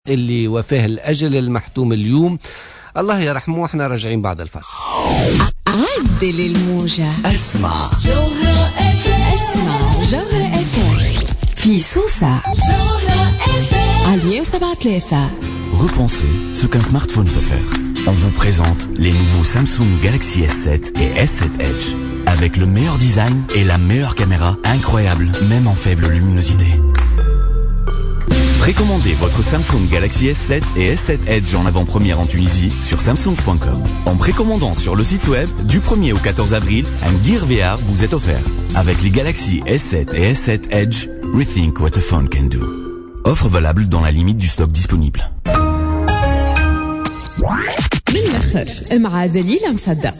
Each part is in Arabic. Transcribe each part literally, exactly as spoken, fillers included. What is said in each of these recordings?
اللي وفاه الأجل المحتوم اليوم، الله يرحمه. احنا راجعين بعد الفاصل. عدل الموجة، اسمع جوهرة اف ام، اسمع جوهرة اف ام في سوسة، جوهرة اف ام على مية وسبعة ثلاثة. Repensez ce qu'un smartphone peut faire. On vous présente les nouveaux Samsung Galaxy S sept et S sept Edge avec le meilleur design et la meilleure caméra, incroyable même en faible luminosité. Précommandez votre Samsung Galaxy S sept et S sept Edge en avant-première en Tunisie sur samsung point com. En précommandant sur le site web, du premier au quatorze avril, un Gear V R vous est offert. Avec les Galaxy S sept et S sept Edge, rethink what a phone can do. Offre valable dans la limite du stock disponible. من الآخر مع دليل مصدق.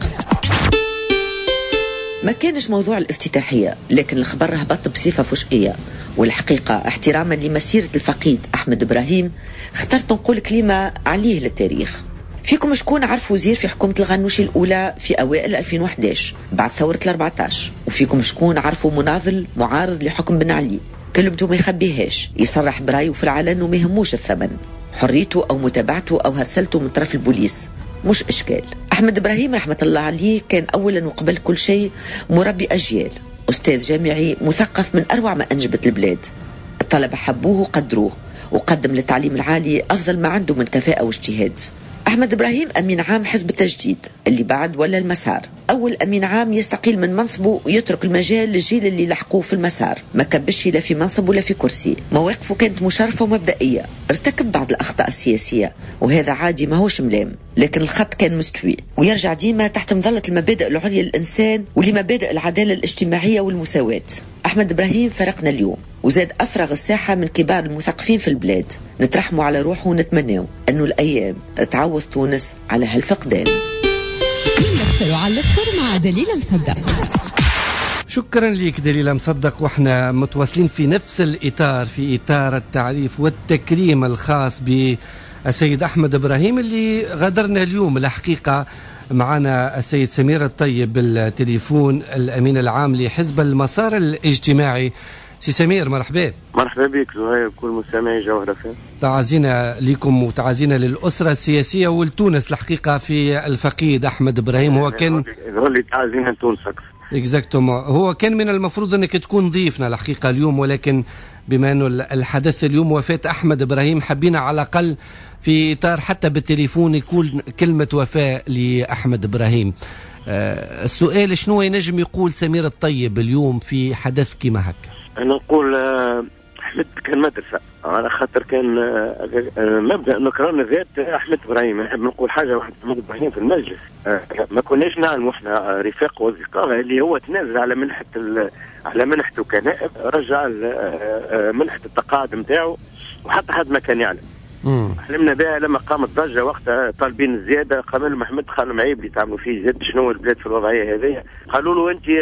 ما كانش موضوع الافتتاحية، لكن الخبر هبط بصفة فجئية، والحقيقة احتراما لمسيرة الفقيد أحمد إبراهيم اخترت نقول كلمة عليه للتاريخ. فيكم شكون عرف وزير في حكومة الغنوشي الأولى في أوائل ألفين وإحدى عشر بعد ثورة الأربعة عشر، وفيكم شكون عرفوا مناضل معارض لحكم بن علي كلمته ما يخبيهاش، يصرح برايه في العلن وما يهموش الثمن، حريته أو متابعته أو هرسلته من طرف البوليس مش إشكال. أحمد إبراهيم رحمة الله عليه كان أولا وقبل كل شيء مربي أجيال، أستاذ جامعي مثقف من أروع ما أنجبت البلاد. الطلبة حبوه وقدروه، وقدم للتعليم العالي أفضل ما عنده من كفاءة واجتهاد. أحمد إبراهيم أمين عام حزب التجديد اللي بعد ولا المسار، أول أمين عام يستقيل من منصبه ويترك المجال للجيل اللي لحقوه في المسار، ما كبش لا في منصب ولا في كرسي، مواقفه كانت مشرفة ومبدئية، ارتكب بعض الأخطاء السياسية وهذا عادي ما هوش ملام، لكن الخط كان مستوي ويرجع ديما تحت مظلة المبادئ العليا للإنسان ولمبادئ العدالة الاجتماعية والمساواة. أحمد إبراهيم فرقنا اليوم وزاد أفرغ الساحة من كبار المثقفين في البلاد، نترحموا على روحه ونتمنوا أنه الأيام تعوض تونس على هالفقدان. نلفر على الأخر مع دليل مصدق. شكرا لك دليل مصدق، واحنا متواصلين في نفس الإطار، في إطار التعريف والتكريم الخاص بالسيد أحمد إبراهيم اللي غادرنا اليوم. الحقيقة معنا السيد سمير الطيب بالتليفون، الأمين العام لحزب المسار الاجتماعي. سي سمير مرحبا. مرحبا بك زهير وكل مستمعي جوهرة فين. تعازينا لكم وتعازينا للأسرة السياسية ولتونس الحقيقة في الفقيد أحمد إبراهيم. هو كان هو اللي تعازينا لتونس أكثر. اكزاكتوم، هو كان من المفروض أنك تكون ضيفنا الحقيقة اليوم، ولكن بما أنه الحدث اليوم وفاة أحمد إبراهيم حبينا على الأقل في إطار حتى بالتليفون يكون كلمة وفاة لأحمد إبراهيم. أه السؤال شنو ينجم يقول سمير الطيب اليوم في حدث كما هكا؟ أنا نقول أحمد كان مدرسة، على خاطر كان مبدأ نكران ذات أحمد إبراهيم. نحب نقول حاجة واحد أحمد إبراهيم في المجلس ما كناش نعلم احنا رفاق وأصدقاء اللي هو تنازل على منحة على منحته كنائب، رجع منحة التقاعد نتاعو وحتى حد ما كان يعلم. حلمنا بها لما قامت ضجة وقتها طالبين الزيادة، قام لهم محمد خالد معيب اللي تعملوا فيه زيادة شنو البلاد في الوضعية هذه، قالوا له أنت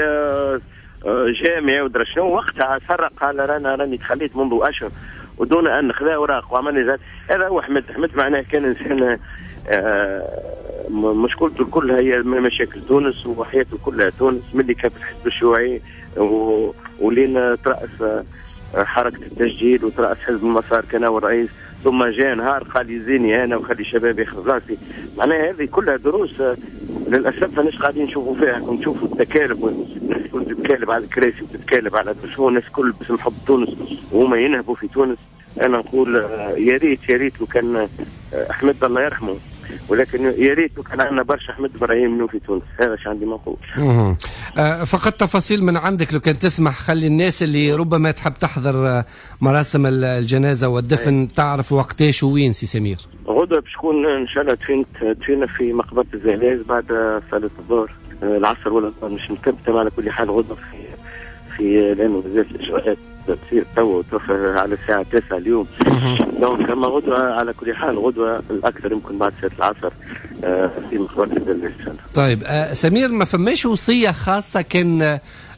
جامعي ودرا شنو، وقتها فرق قال رانا راني تخليت منذ أشهر ودون أن نخذ أوراق وعملنا زاد. هذا هو أحمد. أحمد معناه كان إنسان مشكلته كلها هي مشاكل تونس وحياته كلها تونس، ملي كان في الحزب الشيوعي ولين ترأس حركة التجديد وترأس حزب المسار كان هو الرئيس، ثم جاء نهار قال يزيني انا وخلي الشباب ياخذ بلاصتي. معناها هذه كلها دروس للاسف ماناش قاعدين نشوفوا فيها. نشوفوا التكالب والناس الكل تتكالب على الكراسي وتتكالب على الدشون، الناس الكل باسم حب تونس وهما ينهبوا في تونس. انا نقول يا ريت يا ريت لو كان احمد الله يرحمه، ولكن يا ريت لو كان عندنا برشا احمد ابراهيم منو في تونس. هذا ايش عندي ما نقول. أه فقط تفاصيل من عندك لو كان تسمح، خلي الناس اللي ربما تحب تحضر مراسم الجنازه والدفن تعرف وقتاش وين. سي سمير غدوه باش تكون ان شاء الله تفين تفينا في مقبره الزهلاز بعد صلاه الظهر العصر ولا مش مكتبه. على كل حال غدوه في في لانه بزاف الاجراءات تصير تو توفى على الساعه تسعة اليوم. دونك كما غدوه على كل حال غدوه الاكثر يمكن بعد ساعه العصر في مقبره الزهلاز. طيب آه سمير، ما فماش وصيه خاصه كان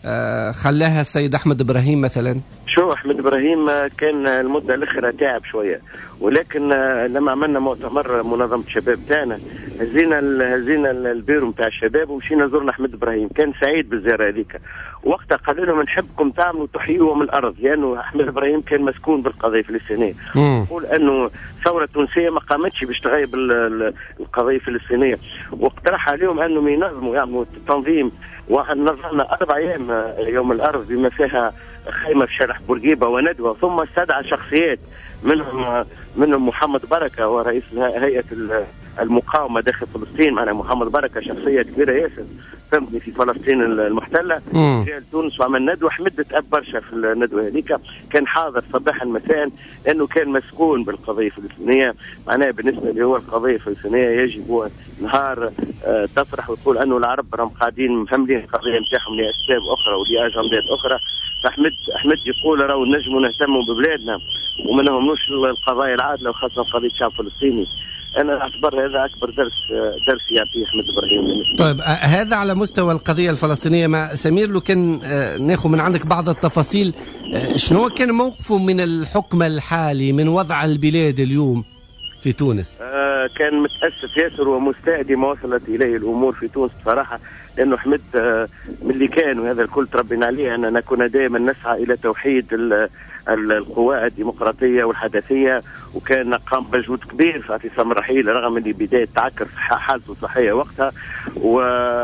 خلاها السيد أحمد إبراهيم مثلا؟ شو أحمد إبراهيم كان المدة الأخرى تعب شوية، ولكن لما عملنا مؤتمر منظمة الشباب تاعنا هزينا هزينا البيرو نتاع الشباب ومشينا زرنا أحمد إبراهيم، كان سعيد بالزيارة هذيك. وقتها قالوا لهم نحبكم تعملوا تحيوا من الأرض، لأنه يعني أحمد إبراهيم كان مسكون بالقضية الفلسطينية. يقول أنه الثورة التونسية ما قامتش باش تغيب القضية الفلسطينية، واقترح عليهم أنهم ينظموا يعملوا تنظيم. ونظمنا أربع أيام يوم الأرض بما فيها خيمة في شارع بورقيبة وندوة، ثم استدعى شخصيات منهم منهم محمد بركة ورئيس هيئة المقاومة داخل فلسطين، معنا محمد بركة شخصية كبيرة ياسر فهمتني في فلسطين المحتلة، جاء لتونس وعمل ندوة حمدت أب برشا في الندوة هذيك، كان حاضر صباحا مساء لأنه كان مسكون بالقضية الفلسطينية. معناها بالنسبة له القضية الفلسطينية يجب نهار آه تفرح وتقول أنه العرب راهم قاعدين مفهمين القضية نتاعهم لأسباب أخرى ولأجندات أخرى. فأحمد أحمد يقول راهو نجموا نهتموا ببلادنا وما نهموش القضايا العادلة وخاصة قضية الشعب الفلسطيني. أنا أعتبر هذا أكبر درس درس يعطيه أحمد إبراهيم. طيب هذا على مستوى القضية الفلسطينية. ما سمير لو كان ناخذ من عندك بعض التفاصيل، شنو كان موقفه من الحكم الحالي من وضع البلاد اليوم في تونس؟ آه كان متأسف ياسر ومستأدي ما وصلت إليه الأمور في تونس بصراحة، لأنه أحمد آه من اللي كان وهذا الكل تربينا عليه أننا كنا دائما نسعى إلى توحيد القوى الديمقراطية والحداثية، وكان قام بمجهود كبير في اعتصام الرحيل رغم ان بداية تعكر حالته الصحية وقتها، و...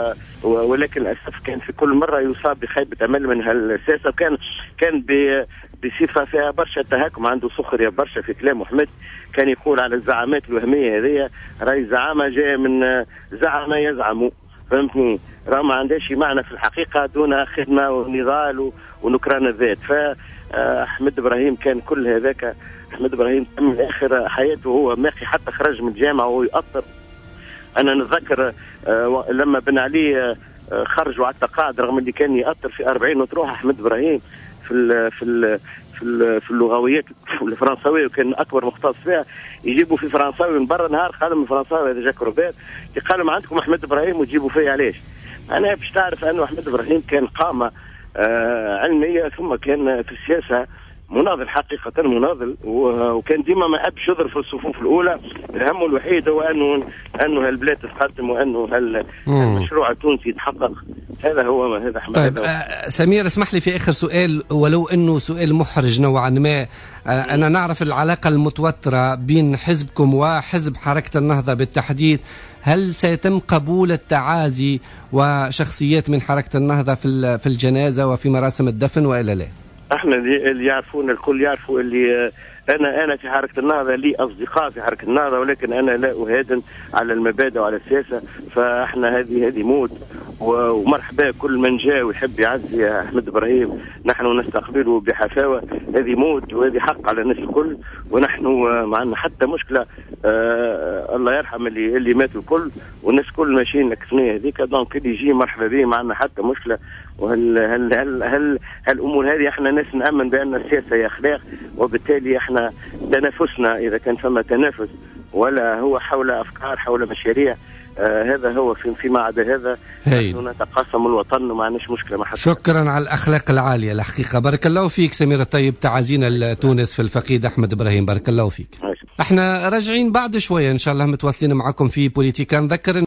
ولكن للأسف كان في كل مرة يصاب بخيبة أمل من هالسياسة، وكان كان ب... بصفة فيها برشا تهكم، عنده سخرية برشا في كلام أحمد. كان يقول على الزعامات الوهمية هذه راهي الزعامة جاية من زعم يزعموا، فهمتني؟ راه ما عندهاش معنى في الحقيقة دون خدمة ونضال ونكران الذات. ف أحمد إبراهيم كان كل هذاك. أحمد إبراهيم من آخر حياته هو ماخي حتى خرج من الجامعة وهو يأطر. أنا نتذكر لما بن علي خرج على التقاعد رغم اللي كان يأطر في أربعين وتروح أحمد إبراهيم في ال في ال في, ال في اللغويات الفرنسوية وكان أكبر مختص فيها، يجيبوا في فرنساوي من برا نهار قالوا من فرنساوي هذا جاك روبير قالوا ما عندكم أحمد إبراهيم وتجيبوا فيه علاش؟ أنا باش تعرف أنه أحمد إبراهيم كان قامة آه علمية ثم كان في السياسة مناضل حقيقة مناضل، وكان ديما ما أبش يضرب في الصفوف الأولى. همه الوحيد هو أنه أنه هالبلاد تتقدم وأنه هالمشروع التونسي يتحقق. هذا هو هذا أحمد. طيب آه سمير اسمح لي في آخر سؤال ولو أنه سؤال محرج نوعا ما. آه أنا نعرف العلاقة المتوترة بين حزبكم وحزب حركة النهضة بالتحديد، هل سيتم قبول التعازي وشخصيات من حركة النهضة في في الجنازة وفي مراسم الدفن وإلا لا؟ احنا اللي يعرفون الكل يعرفوا اللي انا انا في حركه النهضه لي اصدقاء في حركه النهضه، ولكن انا لا اهادن على المبادئ وعلى السياسه. فاحنا هذه هذه موت ومرحبا كل من جاء ويحب يعزي احمد ابراهيم نحن نستقبله بحفاوه. هذه موت وهذه حق على الناس الكل، ونحن ما عندنا حتى مشكله. آه الله يرحم اللي اللي ماتوا الكل والناس كل ماشيين الكثنيه هذيك، دونك اللي يجي مرحبا به، ما عندنا حتى مشكله. وهل هل هل هل هالامور هذه احنا ناس نامن بان السياسه هي اخلاق، وبالتالي احنا تنافسنا اذا كان فما تنافس ولا هو حول افكار حول مشاريع. آه هذا هو في فيما عدا هذا نحن نتقاسم الوطن وما عندناش مشكله مع حد. شكرا على الاخلاق العاليه الحقيقه. بارك الله فيك سمير الطيب، تعازينا لتونس في الفقيد احمد ابراهيم. بارك الله فيك. احنا راجعين بعد شويه ان شاء الله متواصلين معكم في بوليتيكا. نذكر